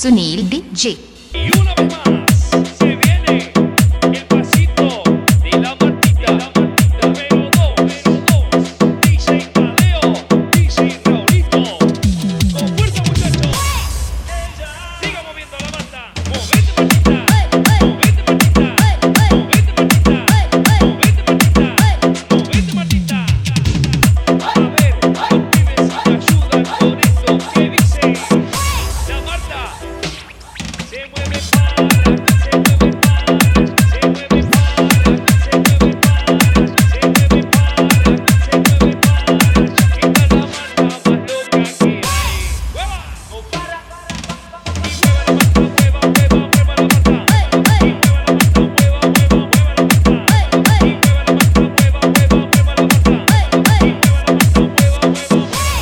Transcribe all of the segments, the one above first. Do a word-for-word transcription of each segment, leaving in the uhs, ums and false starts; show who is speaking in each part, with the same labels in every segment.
Speaker 1: Sunil D J.
Speaker 2: Y una vez más se viene el pasito de la Martita, pero dos, D J Tadeo, D J Raulito, con fuerza muchachos, siga moviendo la Marta, movete Martita, movete Martita, movete Martita, movete Martita, movete Martita, a ver, los pibes si te ayudan con esto que dice, la Marta. Se mueve para, se mueve para, se mueve para, se mueve para, se mueve para, se mueve para. Esta es la Marta más loca que hay. ¡Mueva! ¡O para! Y mueva la Marta, mueva, mueva, mueva la Marta. Y mueva la Marta, mueva, mueva, mueva la Marta. Y mueva la Marta, mueva, mueva, mueva la Marta. Y mueva la Marta, mueva, mueva, mueva la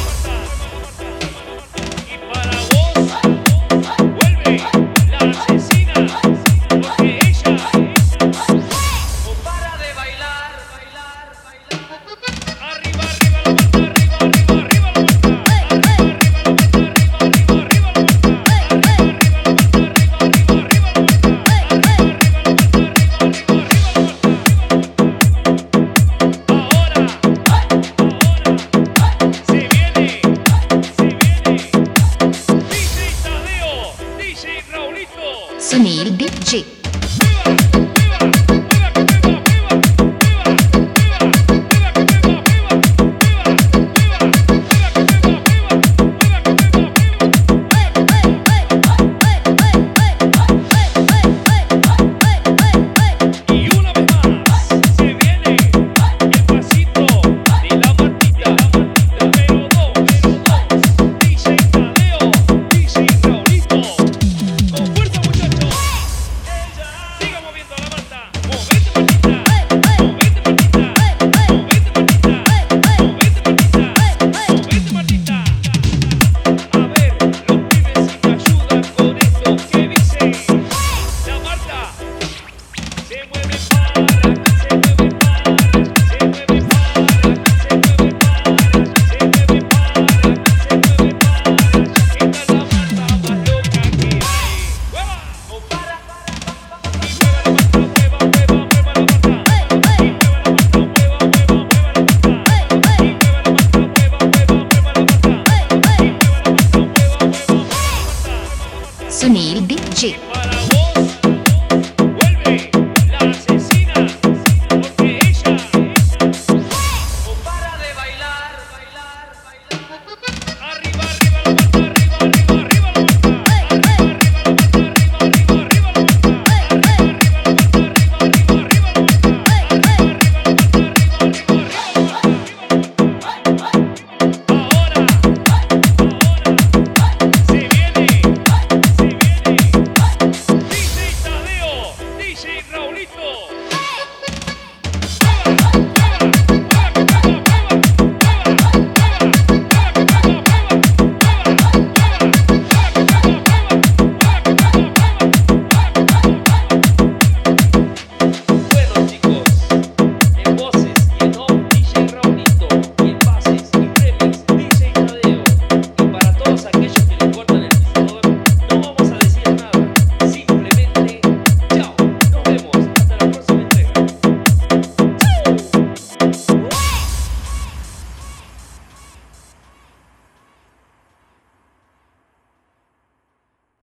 Speaker 2: Marta. Y para vos, vuelve. La asesina, porque ella no para de bailar, bailar, bailar. Arriba, arriba la Marta, arriba, arriba, arriba la Marta. Arriba, arriba la Marta, arriba, arriba, arriba la Marta. Arriba, arriba la Marta, arriba, arriba, arriba la Marta. Arriba, arriba la Marta, arriba, arriba, arriba la Marta. Ahora, ahora, se viene, se viene. D J Tadeo, D J Raulito.
Speaker 1: Sunil D J.
Speaker 2: Y una vez más se viene el pasito de la Martita, pero dos, D J Tadeo, D J Raulito, con fuerza muchachos, siga moviendo la Marta, movete Martita, movete Martita, movete Martita, movete Martita, movete Martita, a ver, los pibes si te ayudan con esto que dice, la Marta. Se mueve para, se mueve para, se mueve para, se mueve para, se mueve para, se mueve para. Esta es la Marta más loca que hay. ¡Mueva! ¡O para! Y mueva la Marta, mueva, mueva, mueva la Marta. Y mueva la Marta, mueva, mueva, mueva la Marta. Y mueva la Marta, mueva, mueva, mueva la Marta. Y mueva la Marta, mueva, mueva, mueva la Marta.
Speaker 1: Sunil D J.